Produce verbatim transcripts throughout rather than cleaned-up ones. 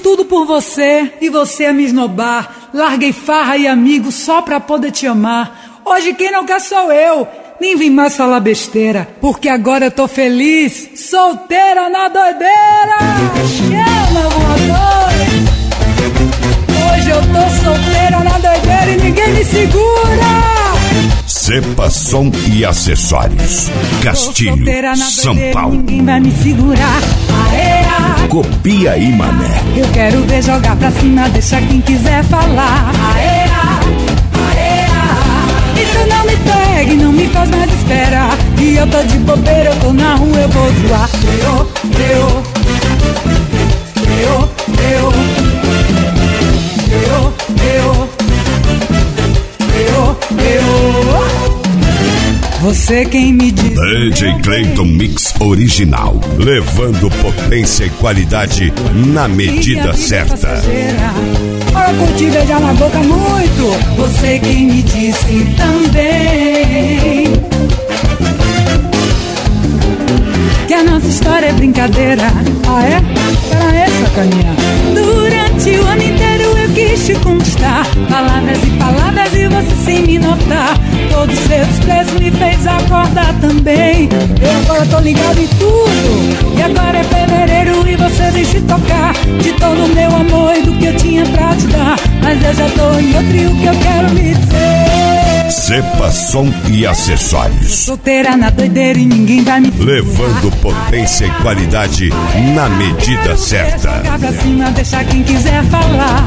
tudo por você e você a me esnobar. Larguei farra e amigos só pra poder te amar. Hoje quem não quer sou eu. Nem vim mais falar besteira, porque agora eu tô feliz, solteira na doideira. Chama, voador. Hoje eu tô solteira na doideira e ninguém me segura. Cepa Som e Acessórios, Castilho, São Paulo. Ninguém vai me segurar. Aê, Copia aí, mané. eu quero ver jogar pra cima, deixa quem quiser falar. Aê, aê, então não me pegue, não me faz mais esperar. E eu tô de bobeira, eu tô na rua, eu vou zoar. Eu, eu, eu, eu, eu, eu, eu, eu. Você quem me diz. D J Clayton Mix Original, levando potência e qualidade na medida certa. Olha, curti beijar na boca muito. Você quem me disse também que a nossa história é brincadeira. Ah, é? Para essa caminha. Durante o ano inteiro eu quis te conquistar. Palavras e palavras e você sem me notar. Todo seu desprezo me fez acordar também. Eu agora tô ligado em tudo. E agora é fevereiro e você deixa tocar de todo o meu amor e do que eu tinha pra te dar. Mas eu já tô em outro e o que eu quero lhe dizer. Cepa Som e Acessórios, Solteira na doideira e ninguém vai me segurar. levando potência e qualidade na medida certa. Jogar pra cima, deixa quem quiser falar.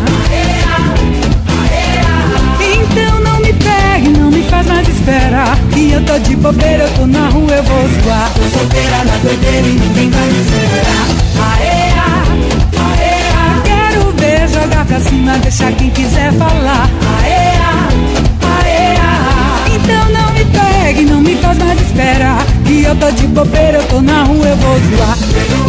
Então não me pegue, não me faz mais esperar. E eu tô de bobeira, eu tô na rua, eu vou zoar. Tô solteira na doideira e ninguém vai me segurar. Aê, aê, quero ver jogar pra cima, deixa quem quiser falar. Aê, aê, então não me pegue, não me faz mais esperar. E eu tô de bobeira, eu tô na rua, eu vou zoar.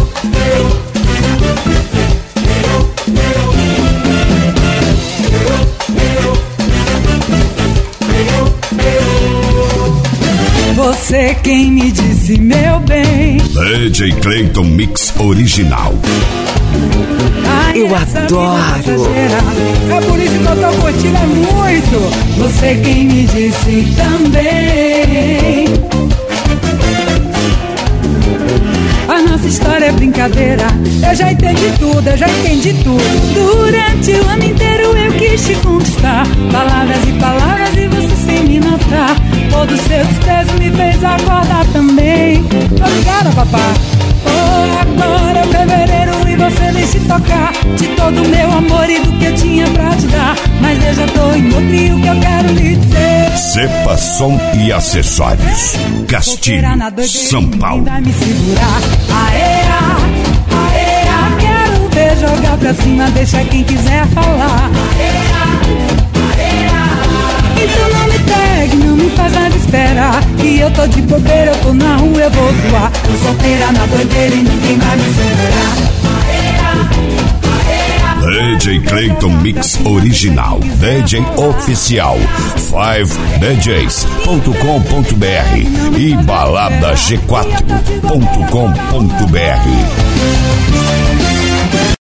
Você quem me disse, meu bem. D J Clayton Mix Original. Ai, Eu essa adoro. vida passageira, é por isso que eu tô curtindo muito. Você quem me disse também. A nossa história é brincadeira. Eu já entendi tudo, eu já entendi tudo. Durante o ano inteiro eu quis te conquistar. Palavras e palavras e você sem me notar. Todo seu desprezo me fez acordar também. Tô ligada, papá. Oh, agora é fevereiro e você vem se tocar de todo o meu amor e do que eu tinha pra te dar. Mas eu já tô em outro e o que eu quero lhe dizer. Cepa Som e Acessórios, Castilho, São Paulo. Vai me segurar. Aê, aê, quero ver jogar pra cima, deixa quem quiser falar. Então não me pegue, não me faz mais esperar. E eu tô de bobeira, eu tô na rua, eu vou zoar. Tô solteira na doideira e ninguém vai me segurar. D J Clayton Mix Original, D J Oficial, five d js ponto com ponto b r e balada g quatro ponto com ponto b r.